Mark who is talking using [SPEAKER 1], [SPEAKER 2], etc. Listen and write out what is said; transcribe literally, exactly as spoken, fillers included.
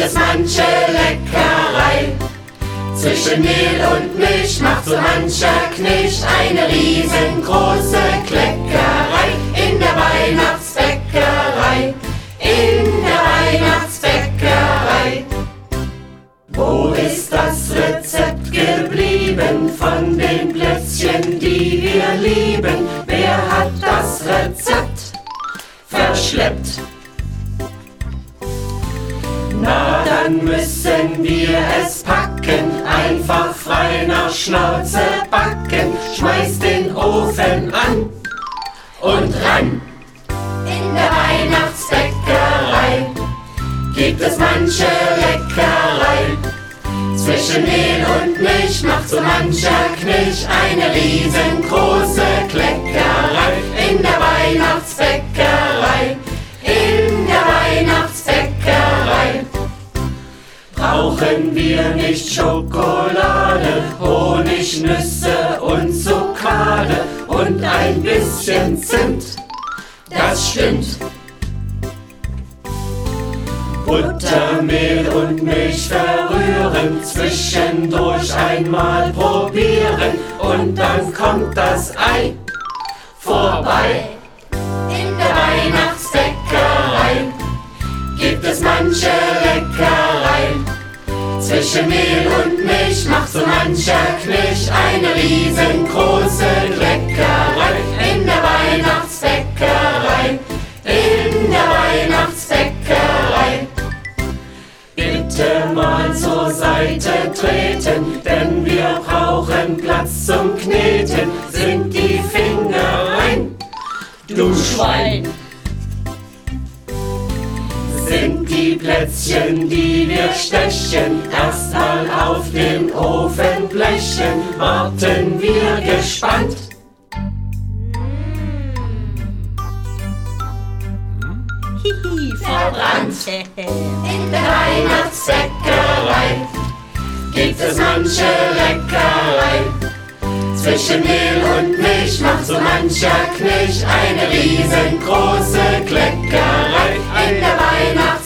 [SPEAKER 1] es manche Leckerei. Zwischen Mehl und Milch macht so mancher Knilch eine riesengroße Kleckerei in der Weihnachtsbäckerei, in der Weihnachtsbäckerei. Wo ist das Rezept geblieben von den Plätzchen, die wir lieben? Wer hat das Rezept verschleppt? Na, dann müssen wir es packen, einfach frei nach Schnauze backen. Schmeiß den Ofen an und ran. In der Weihnachtsbäckerei gibt es manche Leckerei. Zwischen Mehl und Milch macht so mancher Knilch eine riesengroße Kleckerei in der Weihnachtsbäckerei, in der Weihnachtsbäckerei. Brauchen wir nicht Schokolade, Honig, Nüsse und Zuckade und ein bisschen Zimt? Das stimmt. Butter, Mehl und Milch verrühren, zwischendurch einmal probieren und dann kommt das Ei vorbei. In der Weihnachtsbäckerei gibt es manche Leckerei. Zwischen Mehl und Milch macht so mancher Knilch eine riesengroße Kleckerei in der Weihnachtsbäckerei, in der Weihnachtsbäckerei. Bitte mal zur Seite treten, denn wir brauchen Platz zum Kneten. Sind die Finger rein, du Schwein? Sind die Plätzchen, die wir stechen, erstmal auf dem Ofenblechen? Warten wir gespannt.
[SPEAKER 2] Hihi, verbrannt.
[SPEAKER 1] In der Weihnachtsbäckerei gibt es manche Leckerei. Zwischen Mehl und Milch macht so mancher Knilch eine riesengroße Kleckerei in der Weihnachtsbäckerei.